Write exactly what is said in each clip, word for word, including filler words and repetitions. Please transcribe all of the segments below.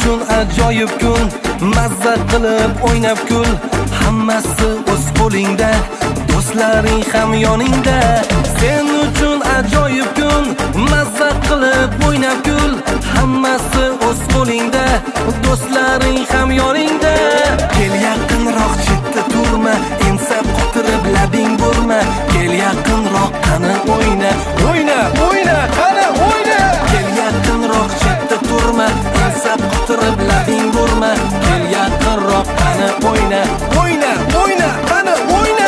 uchun ajoyib kun, mazza qilib o'ynab kul. Hammasi o'z qo'lingda, do'stlaring ham yoningda. Sen uchun ajoyib kun, mazza qilib o'ynab kul. Hammasi o'z qo'lingda, do'stlaring ham yoningda. Kel yaqinroq, chetda turma, ensab qotirib labing burma. Kel yaqinroq, qani o'yna, o'yna, o'yna, qani o'yna. Kel yaqinroq, chetda turma, ensab qotirib labing burma. Kel yaqinroq, qani o'yna, o'yna, o'yna, qani o'yna.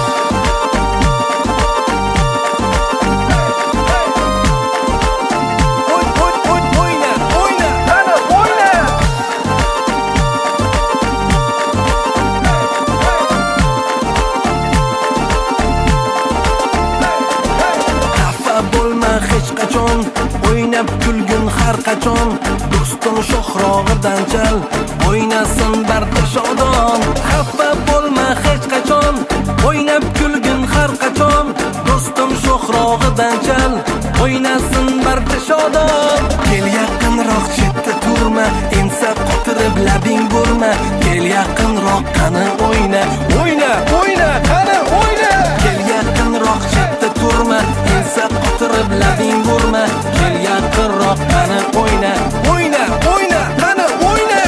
O'ynab kulgin har qachon, do'stim sho'xrog'idan chal, o'ynasin barda shodon. Xafa bo'lma hech qachon, o'ynab kulgin har qachon, do'stim sho'xrog'idan chal, o'ynasin barda shodon. Kel yaqinroq, chetda turma, ensab qotirib labing burma. Kel yaqinroq, qani o'yna, o'yna, o'yna, qani o'yna. Kel yaqinroq, chetda turma, ensab qotirib labing burma. Kel yaqinroq, qani o'yna, o'yna, o'yna, qani o'yna.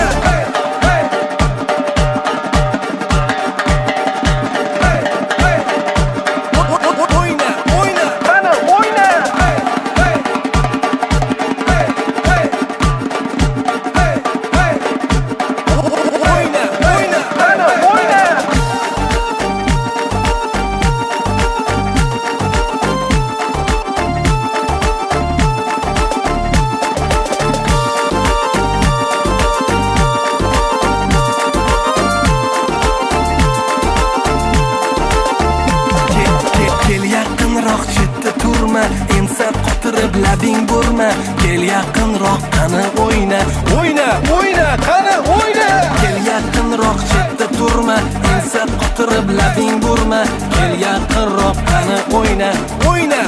Ensab qotirib labing burma. Kel yaqinroq, qani o'yna, o'yna, o'yna, qani o'yna. Kel yaqinroq, chetda turma, ensab qotirib labing burma. Kel yaqinroq, qani o'yna, o'yna.